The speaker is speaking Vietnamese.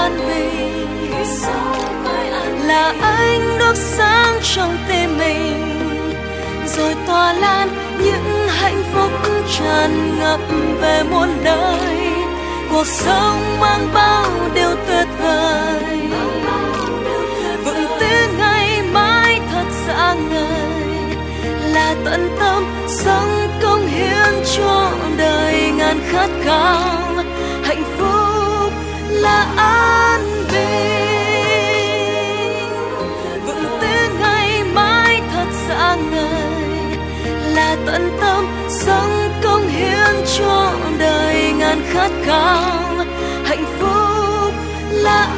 an bình, là ánh đuốc sáng trong tim mình, rồi tỏa lan những hạnh phúc tràn ngập về muôn đời. Cuộc sống mang bao điều tuyệt vời, vững tin ngày mai thật sáng ngời, là tận tâm sống công hiến cho đời ngàn khát khao. Hạnh phúc là an bình, vững tin ngày mai thật sáng ngời, là tận tâm sống công hiến cho đời ngàn khát khao. Hạnh phúc là